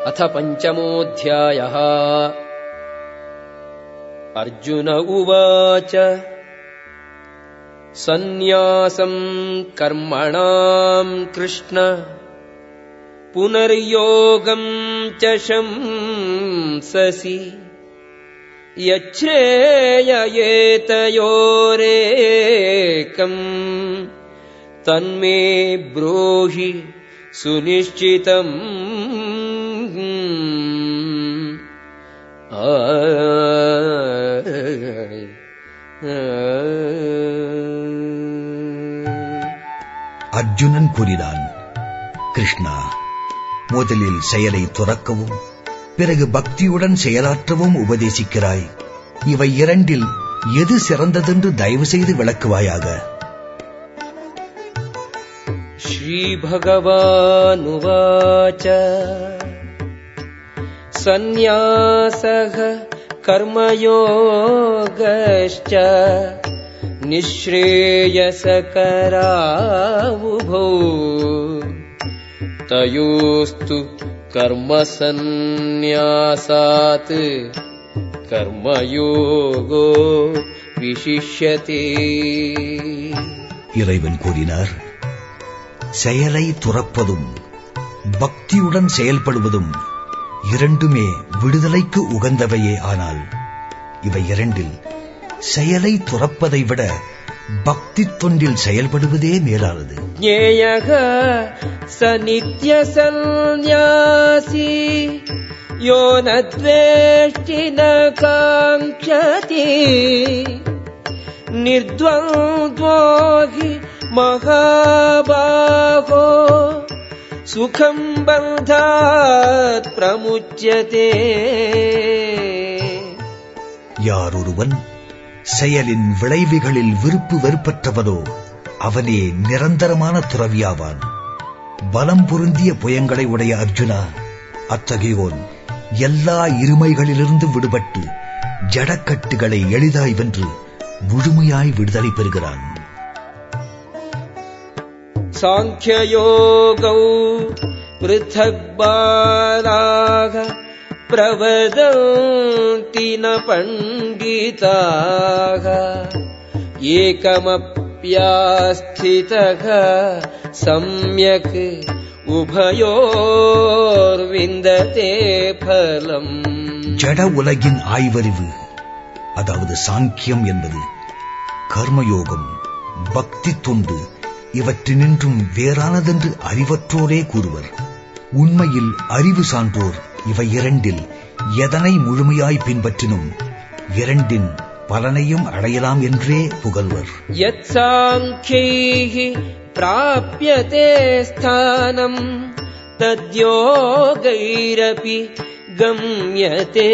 अथ पञ्चमोऽध्यायः। अर्जुन उवाच सन्न्यासं कर्मणां कृष्ण पुनर्योगं च शंससि यच्छ्रेययेतयोरेकम् तन्मे ब्रूहि सुनिश्चितम्। அர்ஜுனன் கூறினான், கிருஷ்ணா, முதலில் செயலை துறக்கவும் பிறகு பக்தியுடன் செயலாற்றவும் உபதேசிக்கிறாய். இவை இரண்டில் எது சிறந்ததென்று தயவு செய்து விளக்குவாயாக. ஸ்ரீ பகவானுவாச்ச சந்நியாசக கர்மயோகஸ்ச நிஸ்ரேயசகராவுபௌ தயோஸ்து கர்மசந்நியாசாத் கர்மயோகோ விசிஷ்யதே. இறைவன் கூறினார், செயலை துறப்பதும் பக்தியுடன் செயல்படுவதும் இரண்டுமே விடுதலைக்கு உகந்தவையே. ஆனால் இவை இரண்டில் செயலை துறப்பதை விட பக்தி தொண்டில் செயல்படுவதே மேலானது. ஞேயக ச நித்ய சந்நியாசி யோ ந த்வேஷ்டி ந காங்க்ஷதி நிர்த்வந்த்வோ ஹி மகாபாஹோ சுகம் பந்தாத் பிரமுச்யதே. யார் ஒருவன் செயலின் விளைவுகளில் விருப்பு வெறுப்பற்றவனோ அவனே நிரந்தரமான துறவியாவான். பலம் பொருந்திய புயங்களை உடைய அர்ஜுனா, அத்தகையோன் எல்லா இருமைகளிலிருந்து விடுபட்டு ஜடக்கட்டுகளை எளிதாய் வென்று முழுமையாய் விடுதலை பெறுகிறான். சாங்க்யயோகௌ ப்ருதக் பாலாக பிரவதந்தி ந பண்டிதாக ஏகமப்யாஸ்திதக சம்யக் உபயோர்விந்ததே பலம். ஜட உலகின் ஆய்வறிவு, அதாவது சாங்கியம் என்பது கர்மயோகம், பக்தி தொண்டு இவற்றினின்றும் வேறானதென்று அறிவற்றோரே கூறுவர். உண்மையில் அறிவு சான்றோர் இவை இரண்டில் எதனை முழுமையாய் பின்பற்றினும் இரண்டின் பலனையும் அடையலாம் என்றே புகழ்வர். யத் சாங்க்யைஹி ப்ராப்யதே ஸ்தானம் தத்யோகைரபி கம்யதே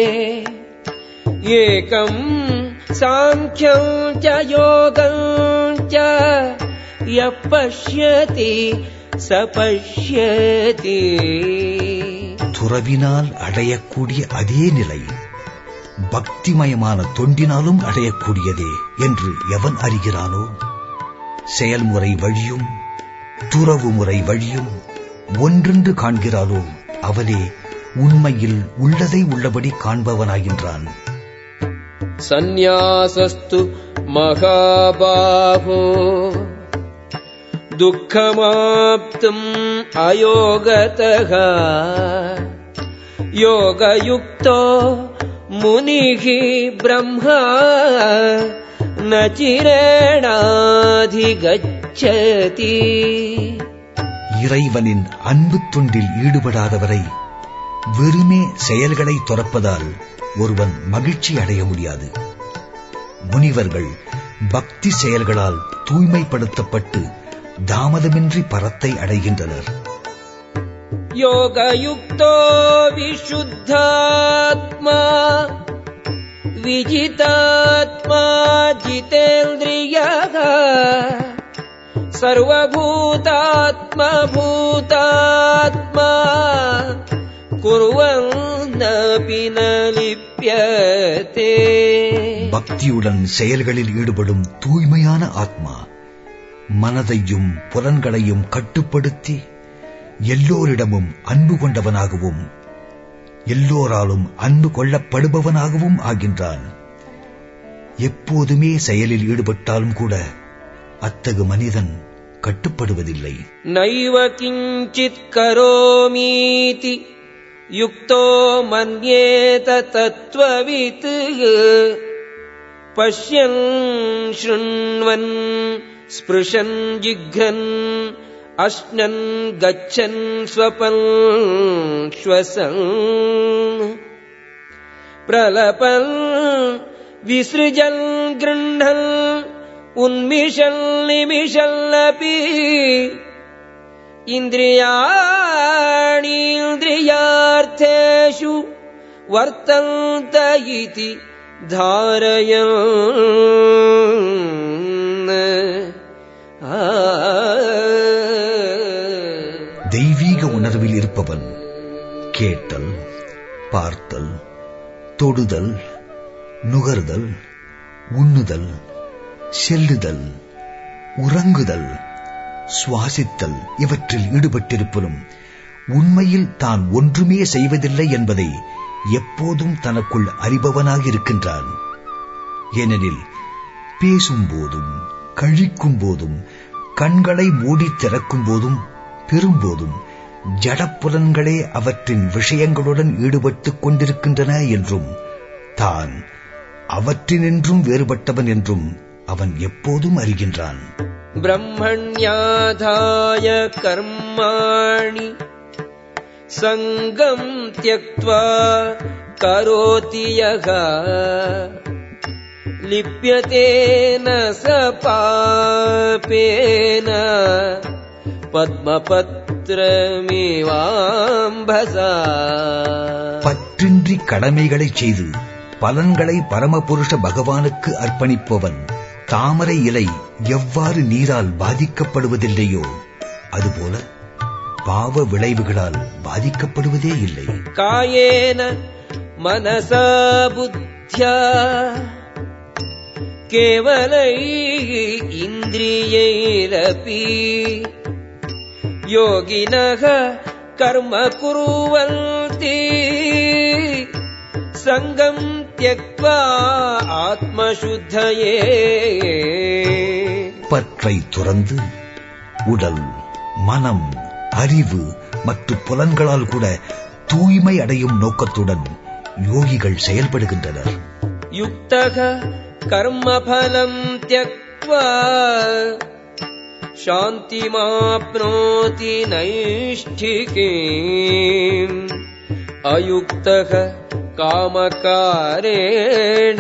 ஏகம் சாங்க்யம் ச யோகம் ச யப் பஷ்யதி ச பஷ்யதி. துறவினால் அடையக்கூடிய அதே நிலை பக்திமயமான தொண்டினாலும் அடையக்கூடியதே என்று எவன் அறிகிறானோ, செயல்முறை வழியும் துறவு முறை வழியும் ஒன்றென்று காண்கிறானோ அவனே உண்மையில் உள்ளதை உள்ளபடி காண்பவனாகின்றான். சந்நியாசஸ்து மகாபாஹோ துக்கமாப்தும் அயோகதஹ யோகயுக்தோ முனிஹி பிரம்மா ந சிரேணாதிகச்சதி. இறைவனின் அன்பு தொண்டில் ஈடுபடாதவரை வெறுமே செயல்களை துறப்பதால் ஒருவன் மகிழ்ச்சி அடைய முடியாது. முனிவர்கள் பக்தி செயல்களால் தூய்மைப்படுத்தப்பட்டு தாமதமின்றி பரத்தை அடைகின்றனர். யோகயுக்தோ விசுத்தாத்மா விஜிதாத்மா ஜிதேந்திரியः சர்வபூதாத்மா பூதாத்மா குர்வன்னபி ந லிப்யதே. பக்தியுடன் செயல்களில் ஈடுபடும் தூய்மையான ஆத்மா மனதையும் புலன்களையும் கட்டுப்படுத்தி எல்லோரிடமும் அன்பு கொண்டவனாகவும் எல்லோராலும் அன்பு கொள்ளப்படுபவனாகவும் ஆகின்றான். எப்போதுமே செயலில் ஈடுபட்டாலும் கூட அத்தகு மனிதன் கட்டுப்படுவதில்லை. நைவ கிஞ்சித் கரோமீதி யுக்தோ மன்யேத தத்வவித் பஷ்யன் ஷ்ருண்வன் ஸ்பிருஷன் ஜிக்ரன் அஷ்ணன் கச்சன் ஸ்வபன் ஸ்வசன் பிரலபன் விஸ்ருஜன் கிருண்ணன் உன்மிஷல் நிமிஷல்லபி இந்திரியாணீந்திரியார்த்தேஷு வர்த்தந்த இதி தாரயன். தெய்வீக உணர்வில் இருப்பவன் கேட்டல், பார்த்தல், தொடுதல், நுகர்தல், உண்ணுதல், செல்லுதல், உறங்குதல், சுவாசித்தல் இவற்றில் ஈடுபட்டிருப்பதும் உண்மையில் தான் ஒன்றுமே செய்வதில்லை என்பதை எப்போதும் தனக்குள் அறிபவனாக இருக்கின்றான். ஏனெனில் பேசும்போதும் கழிக்கும் போதும் கண்களை மூடி திறக்கும் போதும் பெறும்போதும் ஜடப்புலன்களே அவற்றின் விஷயங்களுடன் ஈடுபட்டுக் கொண்டிருக்கின்றன என்றும் தான் அவற்றினின்றும் வேறுபட்டவன் என்றும் அவன் எப்போதும் அறிகின்றான். பிரம்மண்யாதாய கர்மாணி சங்கம் த்யக்த்வா கரோதி யஹ லிப்யதேன ச பாபேன பத்மபத்ரமிவாம்பஸா. பற்றின்றி கடமைகளை செய்து பலன்களை பரமபுருஷ பகவானுக்கு அர்ப்பணிப்பவன் தாமரை இலை எவ்வாறு நீரால் பாதிக்கப்படுவதில்லையோ அதுபோல பாவ விளைவுகளால் பாதிக்கப்படுவதே இல்லை. காயேன மனசா புத்யா கேவலை இந்திரியைரபி யோகினஹ கர்ம குர்வந்தி சங்கம் த்யக்த்வா ஆத்மசுத்தயே. பற்றை துறந்து உடல், மனம், அறிவு மற்றும் புலன்களால் கூட தூய்மை அடையும் நோக்கத்துடன் யோகிகள் செயல்படுகின்றனர். யுக்தக கர்மபலம் த்யக்த்வா சாந்திமாப்னோதி நைஷ்டிகீம் அயுக்தக காமகாரேண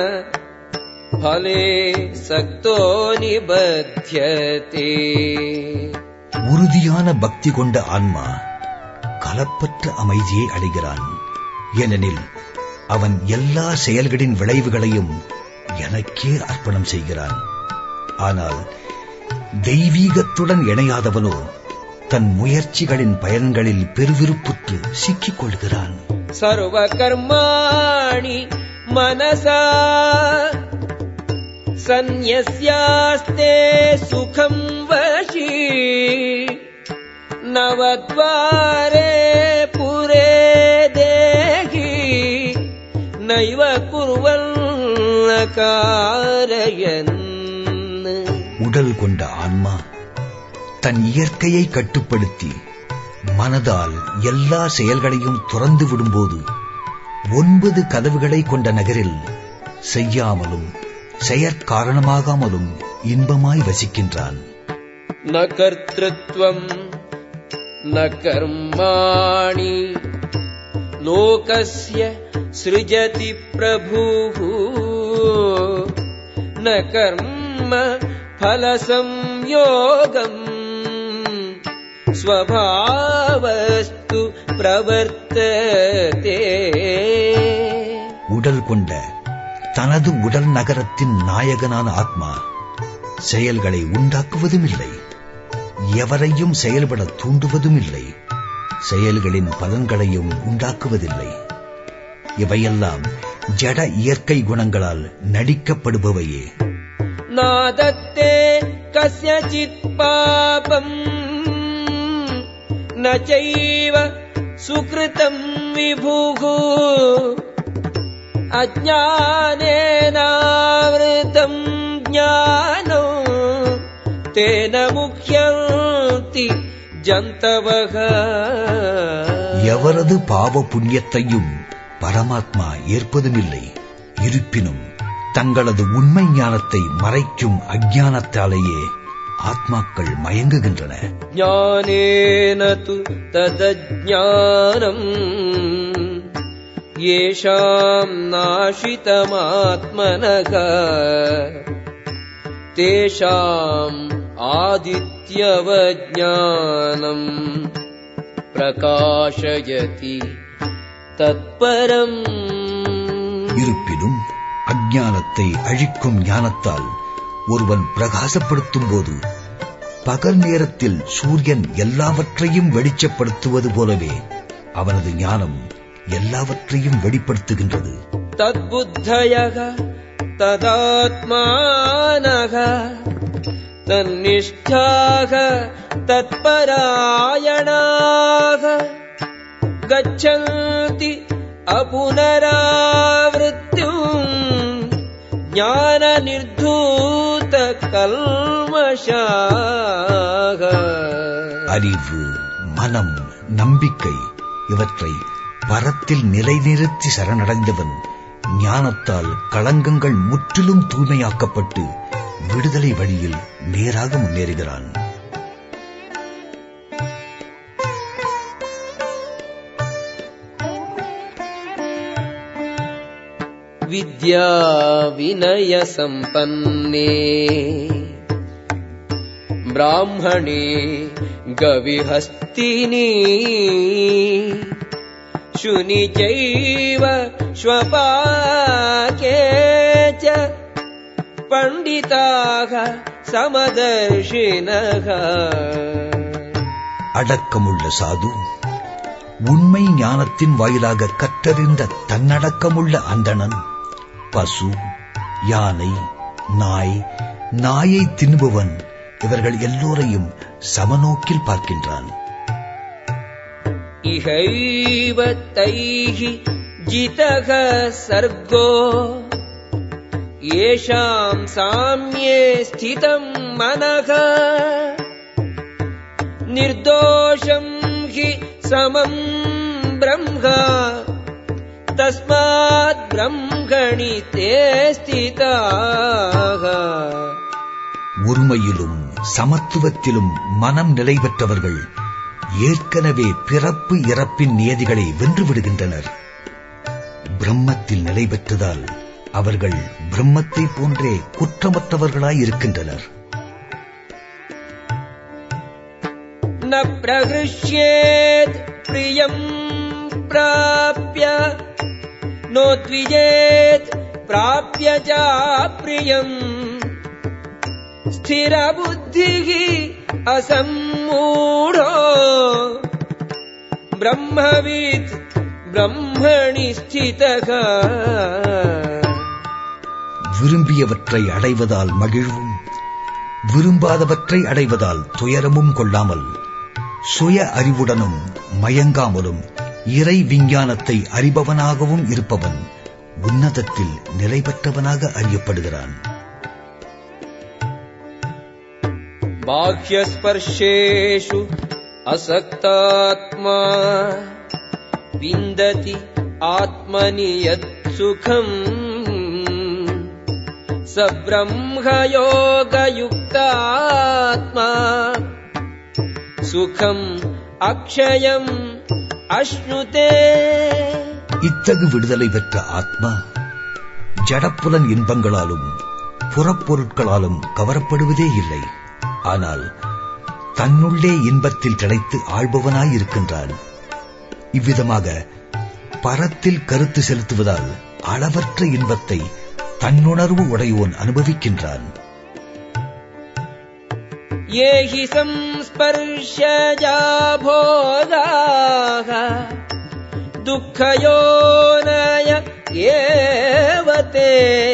பலே சக்தோ நிபத்யதே. உறுதியான பக்தி கொண்ட ஆன்மா கலப்பற்ற அமைதியை அடைகிறான். ஏனெனில் அவன் எல்லா செயல்களின் விளைவுகளையும் எனக்கே அர்ப்பணம் செய்கிறான். ஆனால் தெய்வீகத்துடன் இணையாதவனோ தன் முயற்சிகளின் பயன்களில் பெருவிருப்புற்று சிக்கிக் கொள்கிறான். சர்வ கர்மாணி மனசா சந்நியஸ்யாஸ்தே சுகம் வசி நவத்வாரே புரே தேகி நைவ குர்வன் காரயன். உடல் கொண்ட ஆன்மா தன் இயற்கையை கட்டுப்படுத்தி மனதால் எல்லா செயல்களையும் துறந்து விடும்போது 9 கதவுகளை கொண்ட நகரில் செய்யாமலும் செயற்காரணமாகாமலும் இன்பமாய் வசிக்கின்றான். ந கர்த்ருத்வம் ந கர்மாணி லோகஸ்ய ஸ்ருஜதி பிரபுः ந கர்ம பல சம்யோகம் ஸ்வபாவஸ்து பிரவர்த்ததே. உடல் கொண்ட தனது உடல் நகரத்தின் நாயகனான ஆத்மா செயல்களை உண்டாக்குவதும் இல்லை, எவரையும் செயல்பட தூண்டுவதும் இல்லை, செயல்களின் பலன்களையும் உண்டாக்குவதில்லை. இவையெல்லாம் ஜட இயற்கை குணங்களால் நடிக்கப்படுபவையே. நாதத்தே கஸ்யசித் பாபம் ந சைவ சுக்ருதம் विभुः अज्ञानेनावृतं ज्ञानं तेन मुह्यन्ति जन्तवः. எவரது பாவ புண்ணியத்தையும் பரமாத்மா ஏற்பதுமில்லை. இருப்பினும் தங்களது உண்மை ஞானத்தை மறைக்கும் அஞ்ஞானத்தாலேயே ஆத்மாக்கள் மயங்குகின்றன. ஞானேன து ததஜ்ஞானம் யேஷாம் நாஷிதமாத்மனக தேஷாம் ஆதித்யவஜ்ஞானம் பிரகாஷயதி தத்பரம். இருப்பினும் அஞ்ஞானத்தை அழிக்கும் ஞானத்தால் ஒருவன் பிரகாசப்படுத்தும் போது பகல் நேரத்தில் சூரியன் எல்லாவற்றையும் வெளிச்சப்படுத்துவது போலவே அவனது ஞானம் எல்லாவற்றையும் வெளிப்படுத்துகின்றது. தத்புத்தயக ததாத்மானக தன்னிஷ்டாக தத்பராயணாக கச்சந்தி அபுனராவ்ருத்யும் ஞான நிர்தூத கல்மஷாக. அறிவு, மனம், நம்பிக்கை இவற்றை பரத்தில் நிலைநிறுத்தி சரணடைந்தவன் ஞானத்தால் களங்கங்கள் முற்றிலும் தூய்மையாக்கப்பட்டு விடுதலை வழியில் நேராக முன்னேறுகிறான். வித்யா வினய சம்பன்னே பிராமணே கவிஹஸ்தினி சுனி சைவ ஸ்வபாகே ச பண்டிதாக சமதர்ஷினக. அடக்கமுள்ள சாது உண்மை ஞானத்தின் வாயிலாக கற்றறிந்த தன்னடக்கமுள்ள அந்தணன் பசு, யானை, நாய், நாயை தின்பவன் இவர்கள் எல்லோரையும் சமநோக்கில் பார்க்கின்றான். இஹைவ தைஹி ஜிதக சர்கோ ஏஷாம் சாம்யே ஸ்திதம் மனக நிர்தோஷம் ஹி சமம் பிரம்ம தஸ்மாத் பிரம்மணி தே ஸ்திதாக. ஒருமையிலும் சமத்துவத்திலும் மனம் நிலை பெற்றவர்கள் ஏற்கனவே பிறப்பு இறப்பின் நியதிகளை வென்று விடுகின்றனர். பிரம்மத்தில் நிலை பெற்றதால் அவர்கள் பிரம்மத்தை போன்றே குற்றமற்றவர்களாய் இருக்கின்றனர். ந பிரஹ்ருஷ்யேத் பிரியம் பிராப்ய நோத்விஜேத் பிராப்ய ச பிரியம் ஸ்திர புத்திஹி அசம்மூடோ பிரம்மவித் பிரம்மணி ஸ்திதக. விரும்பியவற்றை அடைவதால் மகிழ்வும் விரும்பாதவற்றை அடைவதால் துயரமும் கொள்ளாமல் சுய அறிவுடனும் மயங்காமலும் இறை விஞ்ஞானத்தை அறிபவனாகவும் இருப்பவன் உன்னதத்தில் நிலை பெற்றவனாக அறியப்படுகிறான். பாஹ்யஸ்பர்ஷேஷு அசக்தாத்மா விந்ததி ஆத்மனி யத் சுகம் ச பிரம்மயோகயுக்தாத்மா சுகம் அக்ஷயம் அஷ்ணுதே. இத்தகு விடுதலை பெற்ற ஆத்மா ஜடப்புலன் இன்பங்களாலும் புறப்பொருட்களாலும் கவரப்படுவதே இல்லை. ஆனால் தன்னுள்ளே இன்பத்தில் திளைத்து ஆள்பவனாயிருக்கின்றான். இவ்விதமாக பரத்தில் கருத்து செலுத்துவதால் அளவற்ற இன்பத்தை தன்னுணர்வு உடையோன் அனுபவிக்கின்றான். ஏஹி சம்ஸ்பர்ஷஜா போகாஹ துக்கயோனய ஏவதே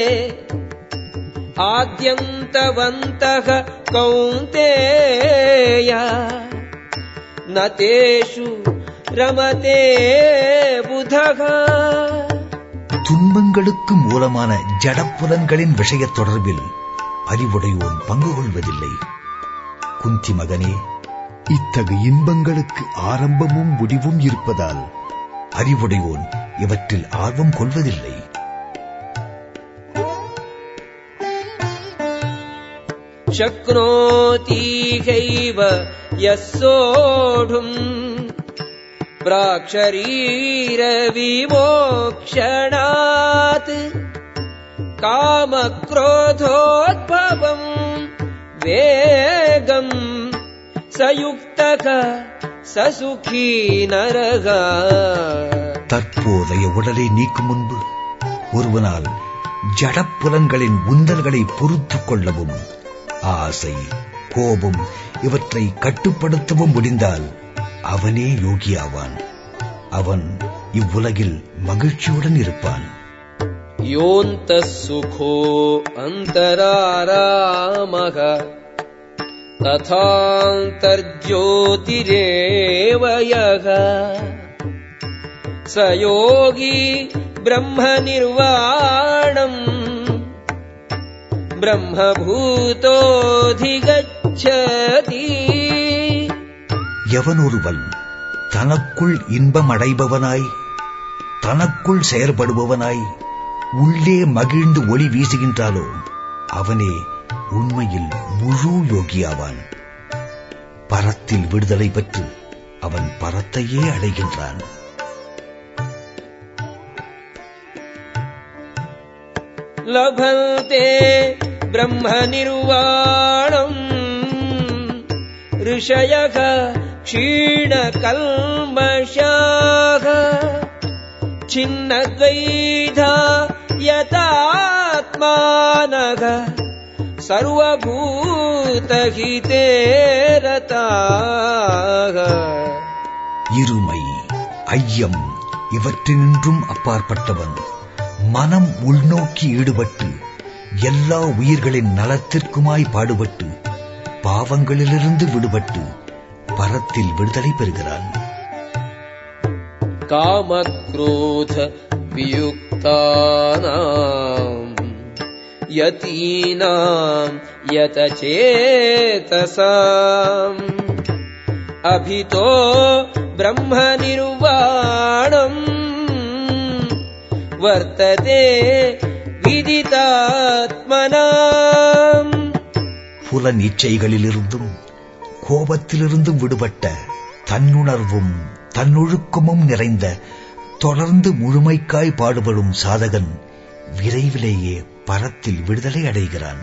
ஆத்யந்தவந்தஹ கௌந்தேய ந தேஷு ரமதே புதக. துன்பங்களுக்கு மூலமான ஜடப்புலன்களின் விஷய தொடர்பில் அறிவுடையோன் பங்கு கொள்வதில்லை. குந்தி மகனே, இத்தகைய இன்பங்களுக்கு ஆரம்பமும் முடிவும் இருப்பதால் அறிவுடையோன் இவற்றில் ஆர்வம் கொள்வதில்லை. சக்னோதீகைவ யஸ்ஸோடும் பிராக்ஷரீர விமோக்ஷணாத் காமக்ரோதோத்பவம் வேகம் சயுக்தக சசுகீ நரக. தற்போதைய உடலை நீக்கும் முன்பு ஒருவனால் ஜடப்புலன்களின் உந்தல்களை பொறுத்துக் கொள்ளவும் ஆசை, கோபம் இவற்றை கட்டுப்படுத்தவும் முடிந்தால் அவனே யோகியாவான். அவன் இவ்வுலகில் மகிழ்ச்சியுடன் இருப்பான். யோந்தஸ் சுகோ அந்தராராமக ததாந்தர்ஜோதிரேவ யக ச யோகி பிரம்ம நிர்வாணம் பிரம்மபூதோதிகச்சதி. எவனொருவன் தனக்குள் இன்பம் அடைபவனாய், தனக்குள் செயற்படுபவனாய், உள்ளே மகிழ்ந்து ஒளி வீசுகின்றாலோ அவனே உண்மையில் முழு யோகியாவான். பரத்தில் விடுதலை பெற்று அவன் பரத்தையே அடைகின்றான். லபந்தே பிரம்ம நிர்வாணம் ரிஷயக க்ஷீண கல்மஷாக சின்னத்வைதா யதாத்மானக சர்வபூதஹிதே ரதாக. இருமை, ஐயம் இவற்றினின்றும் அப்பாற்பட்டவன் மனம் உள்நோக்கி ஈடுபட்டு எல்லா உயிர்களின் நலத்திற்குமாய் பாடுபட்டு பாவங்களிலிருந்து விடுபட்டு பரத்தில் விடுதலை பெறுகிறான். காமக்ரோத வியுக்தானாம் யதீனாம் யதசேதசாம் அபிதோ பிரம்ம நிர்வாணம் வர்த்ததே விதிதாத்மனாம். புலன் இச்சைகளிலிருந்தும் கோபத்திலிருந்தும் விடுபட்ட தன்னுணர்வும் தன்னொழுக்கமும் நிறைந்த தொடர்ந்து முழுமைக்காய் பாடுபடும் சாதகன் விரைவிலேயே பரத்தில் விடுதலை அடைகிறான்.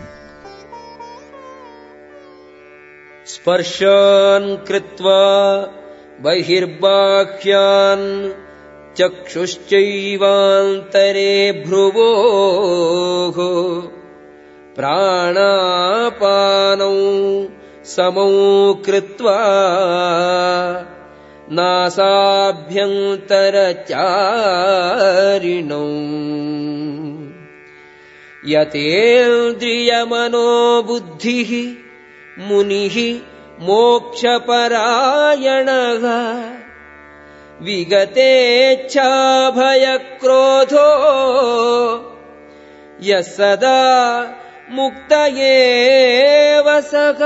ஸ்பர்ஷான் கிருத்வா பஹிர்பாஹ்யான் சக்ஷுஷ்சைவாந்தரே ப்ருவோः பிராணாபானௌ சமௌ கிருத்வா நாசாப்யந்தரச்சாரிணௌ யதேந்திரியமனோபுத்திः முனிः மோக்ஷபராயணः விகதேச்சாபயக்ரோதோ யசதா முக்த ஏவ சக.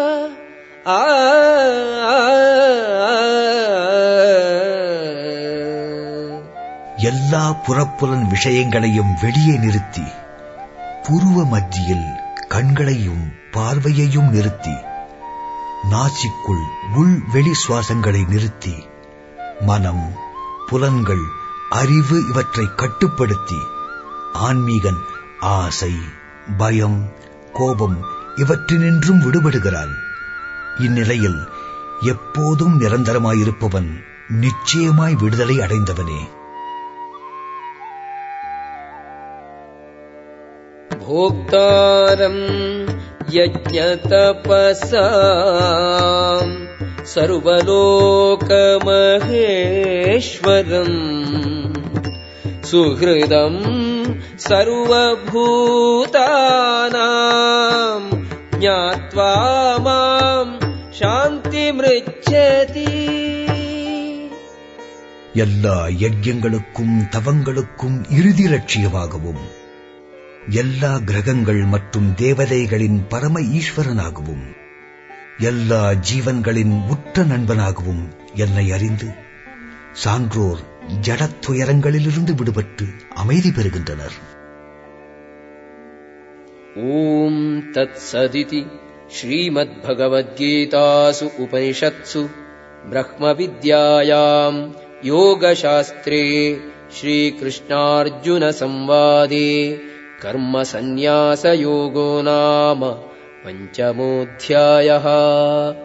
எல்லா புறப்புலன் விஷயங்களையும் வெளியே நிறுத்தி புருவ மத்தியில் கண்களையும் பார்வையையும் நிறுத்தி நாசிக்குள் உள் வெளி சுவாசங்களை நிறுத்தி மனம், புலன்கள், அறிவு இவற்றை கட்டுப்படுத்தி ஆன்மீகன் ஆசை, பயம், கோபம் இவற்றினின்றும் விடுபடுகிறான். இந்நிலையில் எப்போதும் நிரந்தரமாயிருப்பவன் நிச்சயமாய் விடுதலை அடைந்தவனே. போக்தாரம் யஜ்ஞதபஸாம் சர்வலோகமஹேஸ்வரம் சுஹ்ருதம் சர்வபூதானாம் ஞாத்வா மாம் சாந்திமிருச்சதி. எல்லா யஜ்யங்களுக்கும் தவங்களுக்கும் இறுதி லட்சியமாகவும், எல்லா கிரகங்கள் மற்றும் தேவதைகளின் பரம ஈஸ்வரனாகவும், எல்லா ஜீவன்களின் உற்ற நண்பனாகவும் என்னை அறிந்து சான்றோர் ஜடத்துயரங்களிலிருந்து விடுபட்டு அமைதி பெறுகின்றனர். ஓம் தத் சதிதி ஸ்ரீமத்பகவத்கீதாசு உபனிஷத்சு பிரம்ம வித்யாயாம் யோகசாஸ்திரே ஸ்ரீகிருஷ்ணார்ஜுன சம்வாதே கர்ம சந்நியாச யோகோ நாம பஞ்சமோऽध्यायः.